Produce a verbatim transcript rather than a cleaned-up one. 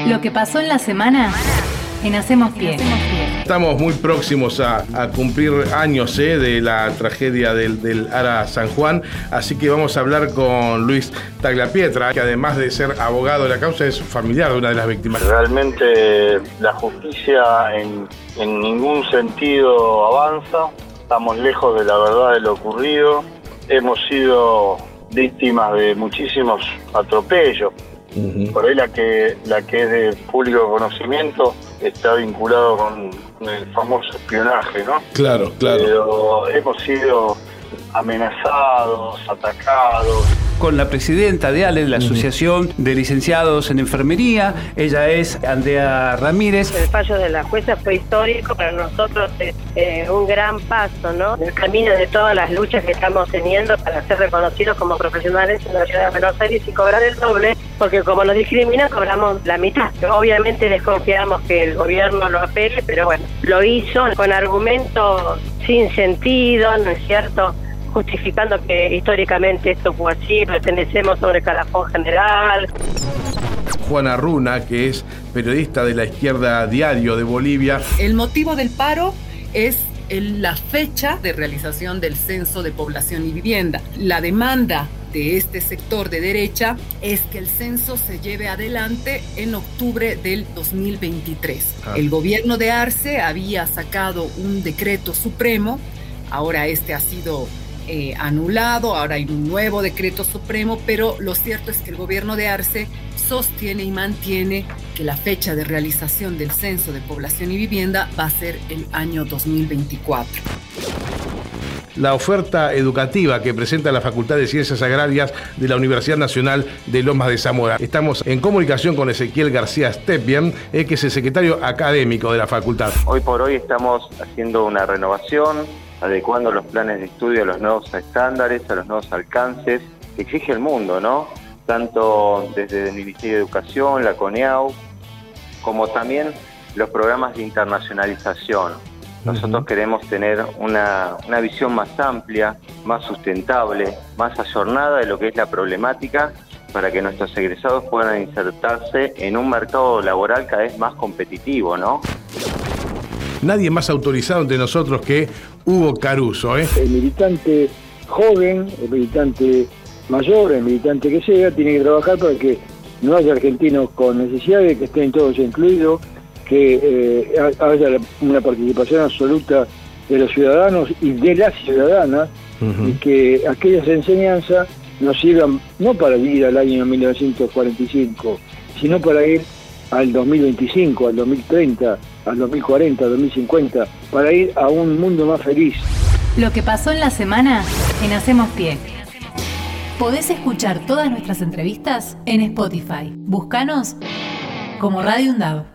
Lo que pasó en la semana en Hacemos Pie. Estamos muy próximos a, a cumplir años eh, de la tragedia del, del Ara San Juan, así que vamos a hablar con Luis Tagliapietra, que además de ser abogado de la causa es familiar de una de las víctimas. Realmente la justicia en, en ningún sentido avanza, estamos lejos de la verdad de lo ocurrido, hemos sido víctimas de muchísimos atropellos. Uh-huh. Por ahí la que la que es de público conocimiento está vinculado con el famoso espionaje, ¿no? Claro, claro. Pero hemos sido amenazados, atacados. Con la presidenta de A L E, de la Asociación de Licenciados en Enfermería, ella es Andrea Ramírez. El fallo de la jueza fue histórico para nosotros, es eh, un gran paso, ¿no? En el camino de todas las luchas que estamos teniendo para ser reconocidos como profesionales en la ciudad de Buenos Aires y cobrar el doble, porque como nos discriminan cobramos la mitad. Obviamente desconfiamos que el gobierno lo apele, pero bueno, lo hizo con argumentos sin sentido, ¿no es cierto?, justificando que históricamente esto fue así, pertenecemos sobre el calafón general. Juana Runa, que es periodista de La Izquierda Diario de Bolivia. El motivo del paro es el, la fecha de realización del Censo de Población y Vivienda. La demanda de este sector de derecha es que el censo se lleve adelante en octubre del dos mil veintitrés. Ah. El gobierno de Arce había sacado un decreto supremo, ahora este ha sido Eh, anulado, ahora hay un nuevo decreto supremo, pero lo cierto es que el gobierno de Arce sostiene y mantiene que la fecha de realización del Censo de Población y Vivienda va a ser el año dos mil veinticuatro. La oferta educativa que presenta la Facultad de Ciencias Agrarias de la Universidad Nacional de Lomas de Zamora. Estamos en comunicación con Ezequiel García Stepien, eh, que es el secretario académico de la facultad. Hoy por hoy estamos haciendo una renovación, adecuando los planes de estudio a los nuevos estándares, a los nuevos alcances que exige el mundo, ¿no? Tanto desde el Ministerio de Educación, la CONEAU, como también los programas de internacionalización. Nosotros uh-huh. queremos tener una, una visión más amplia, más sustentable, más ayornada de lo que es la problemática, para que nuestros egresados puedan insertarse en un mercado laboral cada vez más competitivo, ¿no? Nadie más autorizado entre nosotros que Hugo Caruso, ¿eh? El militante joven, el militante mayor, el militante que sea, tiene que trabajar para que no haya argentinos con necesidades, que estén todos incluidos, que eh, haya una participación absoluta de los ciudadanos y de las ciudadanas, uh-huh. y que aquellas enseñanzas nos sirvan no para ir al año mil novecientos cuarenta y cinco, sino para ir al dos mil veinticinco, al dos mil treinta, al dos mil cuarenta, al dos mil cincuenta, para ir a un mundo más feliz. Lo que pasó en la semana en Hacemos Pie. Podés escuchar todas nuestras entrevistas en Spotify. Búscanos como Radio UNDAV.